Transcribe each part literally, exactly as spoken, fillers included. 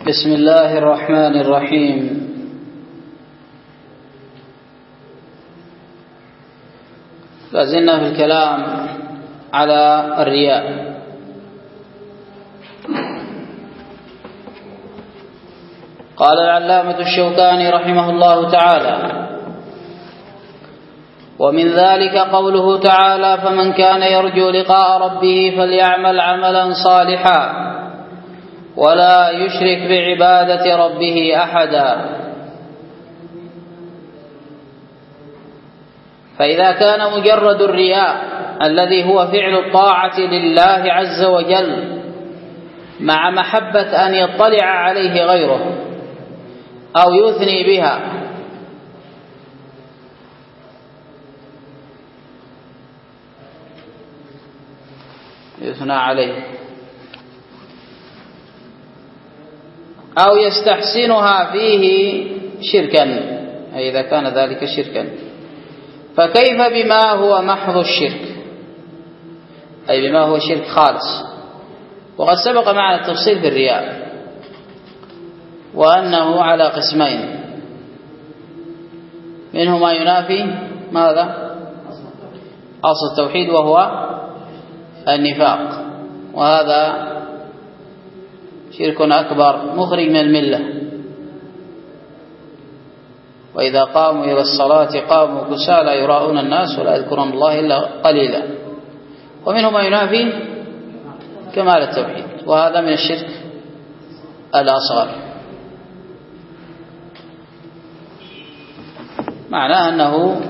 بسم الله الرحمن الرحيم. لازلنا في الكلام على الرياء. قال العلامة الشوكاني رحمه الله تعالى: ومن ذلك قوله تعالى: فمن كان يرجو لقاء ربه فليعمل عملا صالحا ولا يشرك بعبادة ربه أحدا. فإذا كان مجرد الرياء الذي هو فعل الطاعة لله عز وجل مع محبة أن يطلع عليه غيره أو يثني بها، يثنى عليه أو يستحسنها فيه شركا، أي إذا كان ذلك شركا، فكيف بما هو محض الشرك، أي بما هو شرك خالص. وقد سبق معنا التفصيل في الرياء وأنه على قسمين: منه ما ينافي ماذا؟ أصل التوحيد وهو النفاق، وهذا شرك أكبر مخرج من الملة. وإذا قاموا إلى الصلاة قاموا كسالى يراءون الناس ولا يذكرون الله إلا قليلا. ومنه ما ينافي كمال التوحيد، وهذا من الشرك الأصغر، معناه أنه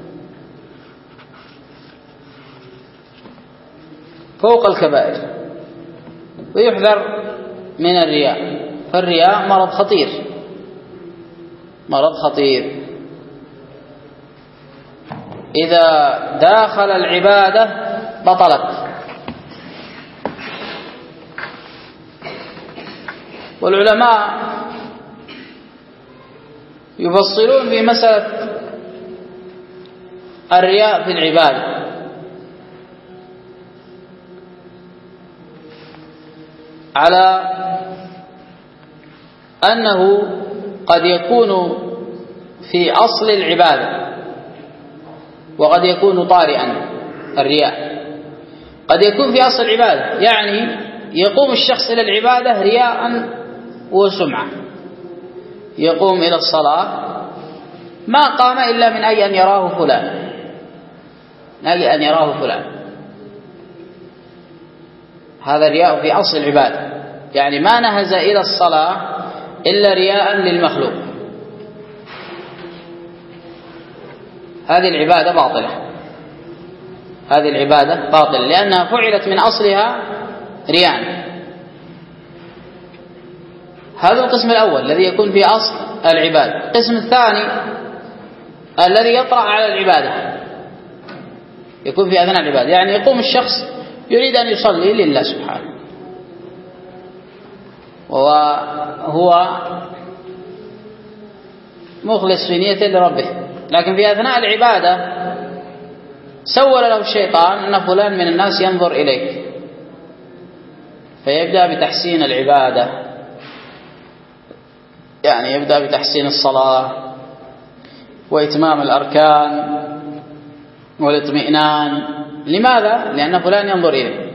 فوق الكبائر، ويحذر من الرياء. فالرياء مرض خطير، مرض خطير إذا داخل العبادة بطلت. والعلماء يفصلون في مسألة الرياء في العبادة، على أنه قد يكون في أصل العبادة وقد يكون طارئا. الرياء قد يكون في أصل العبادة، يعني يقوم الشخص إلى العبادة رياء وسمعة، يقوم إلى الصلاة ما قام إلا من أجل أن يراه فلان، من أجل أن يراه فلان. هذا رياء في أصل العبادة، يعني ما نهز إلى الصلاة إلا رياء للمخلوق. هذه العبادة باطلة، هذه العبادة باطلة لأنها فعلت من أصلها رياء. هذا القسم الأول الذي يكون في أصل العبادة. القسم الثاني الذي يطرأ على العبادة، يكون في أثناء العبادة، يعني يقوم الشخص يريد أن يصلي لله سبحانه وهو مخلص في نيته لربه، لكن في أثناء العبادة سول له الشيطان أن فلان من الناس ينظر إليك، فيبدأ بتحسين العبادة، يعني يبدأ بتحسين الصلاة وإتمام الأركان والاطمئنان. لماذا؟ لأن فلان ينظر إليه.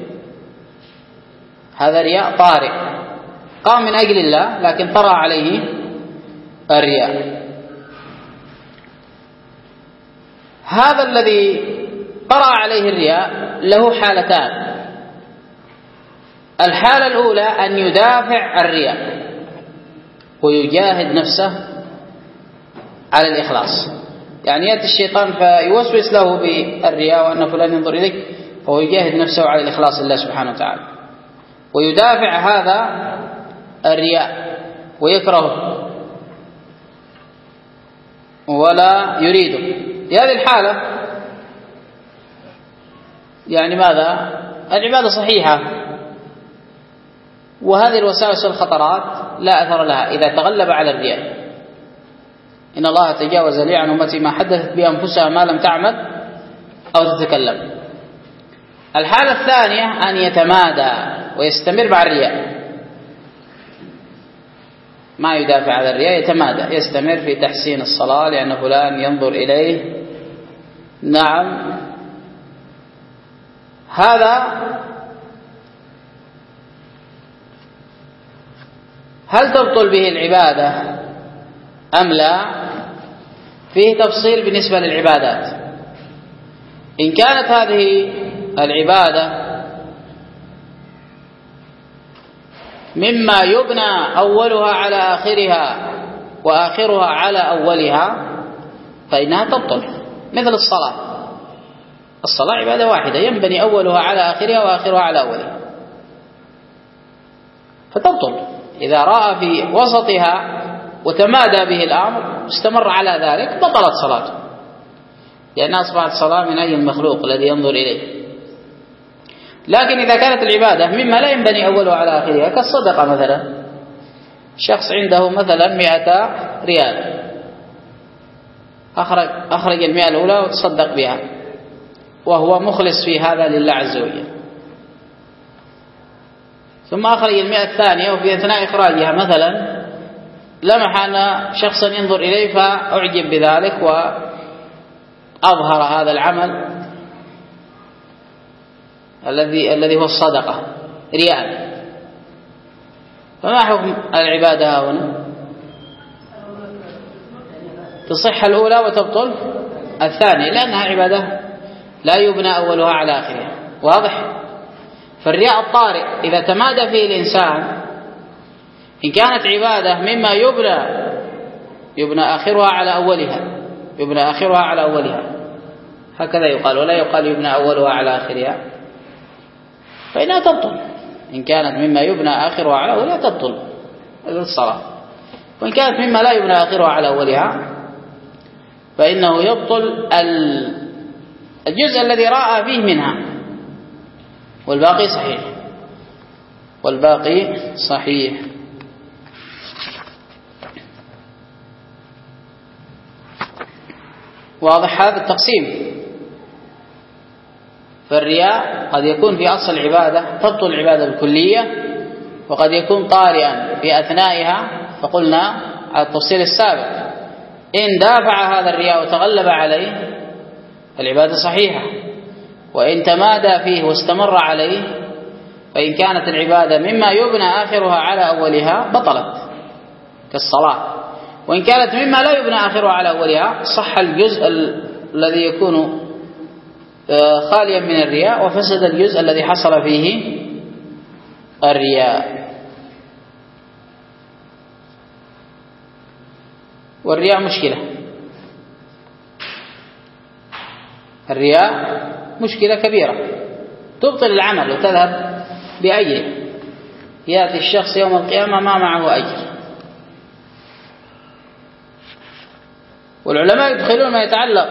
هذا رياء طارئ، قام من أجل الله لكن طرأ عليه الرياء. هذا الذي طرأ عليه الرياء له حالتان. الحالة الأولى أن يدافع الرياء ويجاهد نفسه على الإخلاص، يعني يأتي الشيطان فيوسوس له بالرياء وأن فلان ينظر إليك، فهو يجاهد نفسه على الإخلاص لله سبحانه وتعالى ويدافع هذا الرياء ويكرهه ولا يريده. في هذه الحالة يعني ماذا؟ العبادة صحيحة، وهذه الوساوس والخطرات لا أثر لها إذا تغلب على الرياء. إن الله تجاوز لي عن أمتي ما حدثت بأنفسها ما لم تعمل أو تتكلم. الحالة الثانية أن يتمادى ويستمر مع الرياء، ما يدافع عن الرياء، يتمادى يستمر في تحسين الصلاة لأن فلان ينظر إليه. نعم، هذا هل تبطل به العبادة أم لا؟ فيه تفصيل بالنسبة للعبادات. إن كانت هذه العبادة مما يبنى أولها على آخرها وآخرها على أولها فإنها تبطل، مثل الصلاة. الصلاة عبادة واحدة ينبني أولها على آخرها وآخرها على أولها، فتبطل. إذا رأى في وسطها وتمادى به الأمر استمر على ذلك بطلت صلاته، لأن أصبحت صلاة من أي المخلوق الذي ينظر إليه. لكن إذا كانت العبادة مما لا ينبني أولها على آخرها كالصدقة مثلا، شخص عنده مثلا مئة ريال، أخرج, أخرج المئة الأولى وتصدق بها وهو مخلص في هذا لله عز وجل، ثم أخرج المئة الثانية وفي أثناء إخراجها مثلا لمح أن شخصا ينظر إليه فأعجب بذلك وأظهر هذا العمل الذي الذي هو الصدقة رياء، فما حكم العبادة هنا؟ تصح الأولى وتبطل الثانية لأنها عبادة لا يبنى أولها على آخرها. واضح؟ فالرياء الطارئ إذا تمادى فيه الإنسان إن كانت عبادة مما يبنى يبنى آخرها على أولها يبنى آخرها على أولها هكذا يقال، ولا يقال يبنى أولها على آخرها، فإنها تبطل. إن كانت مما يبنى آخرها على أولها تبطل الصلاة، وإن كانت مما لا يبنى آخرها على أولها فإنه يبطل الجزء الذي رأى فيه منها، والباقي صحيح والباقي صحيح. واضح هذا التقسيم؟ فالرياء قد يكون في أصل العبادة تبطل العبادة الكلية، وقد يكون طارئا في أثنائها، فقلنا على التفصيل السابق إن دافع هذا الرياء وتغلب عليه العبادة صحيحة، وإن تمادى فيه واستمر عليه فإن كانت العبادة مما يبنى آخرها على أولها بطلت كالصلاة، وإن كانت مما لا يبنى آخرها على أولها صح الجزء الذي يكون خاليا من الرياء وفسد الجزء الذي حصل فيه الرياء. والرياء مشكلة، الرياء مشكلة كبيرة تبطل العمل وتذهب بأجره. يأتي الشخص يوم القيامة ما معه أجر. والعلماء يدخلون ما يتعلق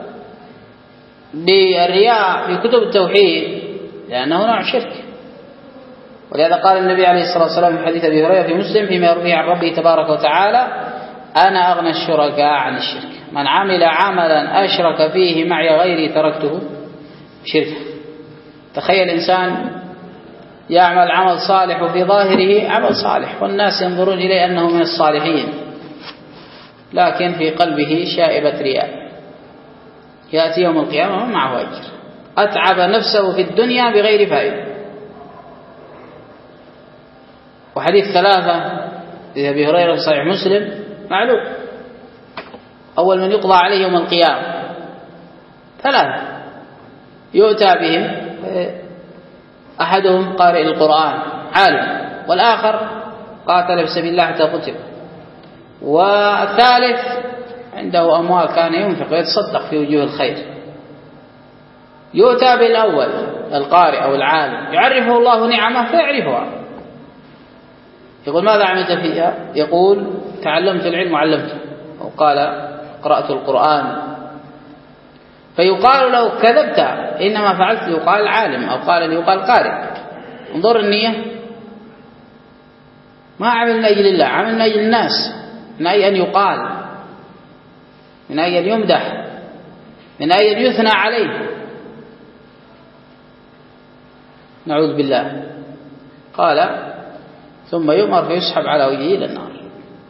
بالرياء في كتب التوحيد لأنه نوع شرك، ولهذا قال النبي عليه الصلاة والسلام في حديث أبي هريرة في مسلم فيما يرويه عن ربه تبارك وتعالى: أنا أغنى الشركاء عن الشرك، من عمل عملا أشرك فيه معي غيري تركته شركا. تخيل إنسان يعمل عمل صالح وفي ظاهره عمل صالح والناس ينظرون إليه أنه من الصالحين، لكن في قلبه شائبة رياء، يأتي يوم القيامة وما معه أجر، أتعب نفسه في الدنيا بغير فائدة. وحديث ثلاثة لأبي هريرة في صحيح مسلم معلوم، أول من يقضى عليه يوم القيامة ثلاثة يؤتى بهم، أحدهم قارئ القرآن عالم، والآخر قاتل في سبيل الله حتى قتل، والثالث عنده أموال كان ينفق ويتصدق في وجوه الخير. يؤتى بالأول القارئ أو العالم يعرفه الله نعمه فيعرفها، يقول: ماذا عملت فيها؟ يقول: تعلمت العلم وعلمته، أو قال: قرأت القرآن. فيقال له: كذبت، إنما فعلت ليقال عالم، أو قال ليقال قارئ. انظر النية، ما عمل من أجل الله، عمل من أجل الناس، من أجل أن يقال، من أجل أن يمدح، من أجل أن يثنى عليه. نعوذ بالله. قال: ثم يؤمر فيسحب على وجهه إلى النار.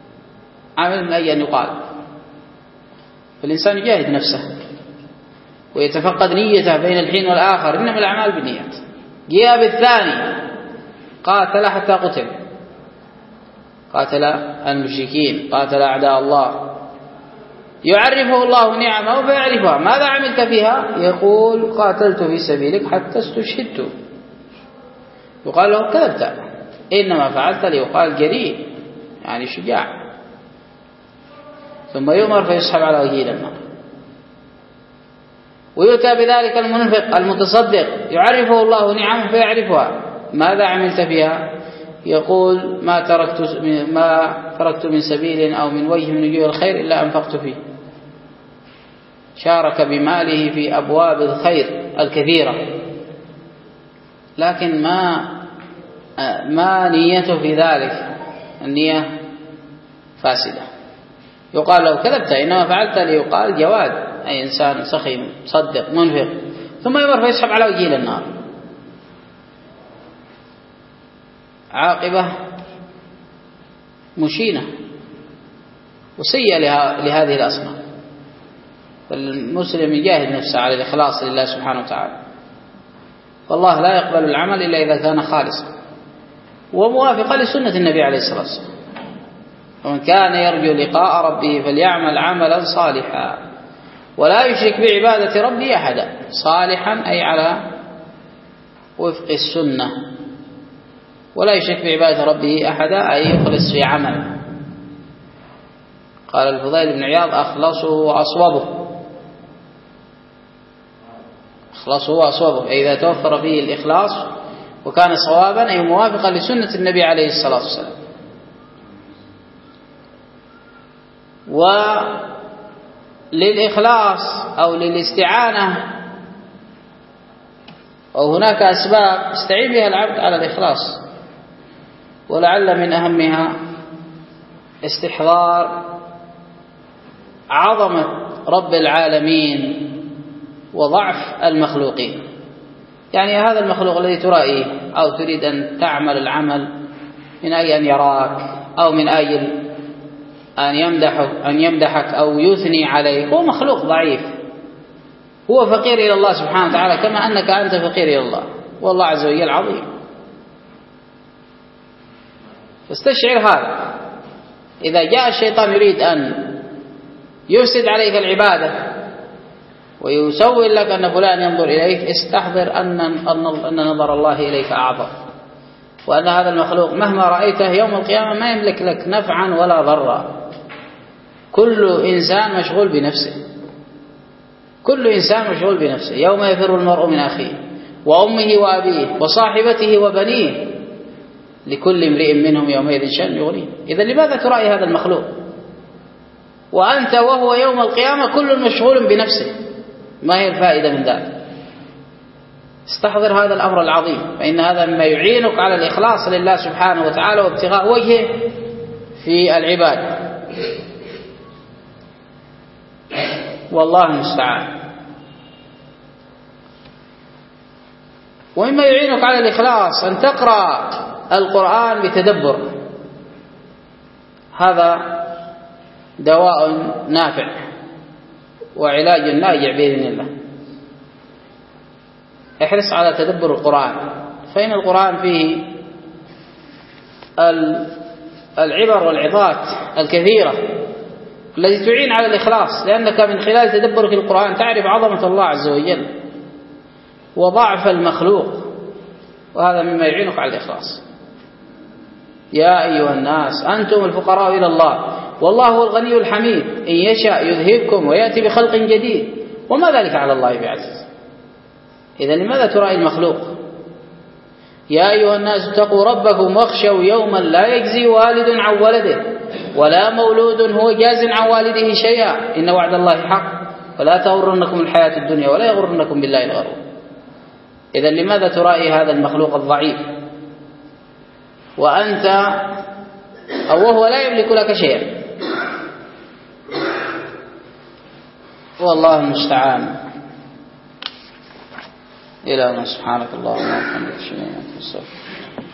عمل من أجل أن يقال. فالإنسان يجاهد نفسه ويتفقد نيته بين الحين والآخر، إنما الأعمال بالنيات. جاء بالثاني قاتل حتى قتل، قاتل المشركين، قاتل أعداء الله، يعرفه الله نعمه فيعرفها. ماذا عملت فيها؟ يقول قاتلت في سبيلك حتى استشهدت. يقال له كذبت، إنما فعلت ليقال جريء، يعني شجاع. ثم يؤمر فيسحب على وجهه إلى النار. ويؤتى بذلك المنفق المتصدق، يعرفه الله نعمه فيعرفها. ماذا عملت فيها؟ يقول ما تركت ما تركت من سبيل أو من وجه من وجوه الخير إلا أنفقت فيه. شارك بماله في أبواب الخير الكثيرة، لكن ما ما نيته في ذلك، النية فاسدة. يقال له كذبت، إنما فعلت ليقال جواد، أي إنسان سخي صدق منفق. ثم يمر فيسحب على وجهه إلى النار. عاقبة مشينة وسيئة لهذه الأصنام. فالمسلم يجاهد نفسه على الإخلاص لله سبحانه وتعالى، والله لا يقبل العمل إلا إذا كان خالصا وموافقا لسنة النبي عليه الصلاة والسلام. ومن كان يرجو لقاء ربه فليعمل عملا صالحا ولا يشرك بعبادة ربه أحدا. صالحا أي على وفق السنة، ولا يشرك بعبادة ربه أحدا أي يخلص في عمل. قال الفضيل بن عياض أخلصه وأصوبه. أخلصه وأصوبه أي إذا توفر فيه الإخلاص وكان صوابا أي موافقا لسنة النبي عليه الصلاة والسلام. وللإخلاص أو للاستعانة أو هناك أسباب يستعين بها العبد على الإخلاص، ولعل من أهمها استحضار عظمة رب العالمين وضعف المخلوقين. يعني هذا المخلوق الذي ترائيه أو تريد أن تعمل العمل من أجل أن يراك أو من أجل أن يمدحك, أن يمدحك أو يثني عليك، هو مخلوق ضعيف، هو فقير إلى الله سبحانه وتعالى كما أنك أنت فقير إلى الله، والله عز وجل عظيم. فاستشعر هذا. إذا جاء الشيطان يريد أن يفسد عليك العبادة ويسول لك أن فلان ينظر إليك، استحضر أن أن نظر الله إليك أعظم، وأن هذا المخلوق مهما رأيته يوم القيامة ما يملك لك نفعا ولا ضرا. كل إنسان مشغول بنفسه، كل إنسان مشغول بنفسه. يوم يفر المرء من أخيه وأمه وأبيه وصاحبته وبنيه لكل امرئ منهم يومئذ شأن يغنيه. إذا لماذا ترأي هذا المخلوق وأنت وهو يوم القيامة كل مشغول بنفسه؟ ما هي الفائدة من ذلك؟ استحضر هذا الأمر العظيم، فإن هذا مما يعينك على الإخلاص لله سبحانه وتعالى وابتغاء وجهه في العبادة، والله المستعان. ومما يعينك على الإخلاص أن تقرأ القرآن بتدبر، هذا دواء نافع وعلاج ناجع بإذن الله. احرص على تدبر القرآن، فإن القرآن فيه العبر والعظات الكثيرة التي تعين على الإخلاص، لأنك من خلال تدبرك القرآن تعرف عظمة الله عز وجل وضعف المخلوق، وهذا مما يعينك على الإخلاص. يا أيها الناس أنتم الفقراء إلى الله والله هو الغني الحميد، إن يشاء يذهبكم ويأتي بخلق جديد وما ذلك على الله بعزيز. إذا لماذا ترائي المخلوق؟ يا أيها الناس اتقوا ربكم واخشوا يوما لا يجزي والد عن ولده ولا مولود هو جاز عن والده شيئا إن وعد الله حق ولا تغرنكم الحياة الدنيا ولا يغرنكم بالله الغرور. إذا لماذا ترائي هذا المخلوق الضعيف وأنت أو وهو لا يملك لك شيئا؟ والله المستعان. إلى ما سبحانك اللهم وبحمدك أشهد أن لا إله إلا أنت أستغفرك.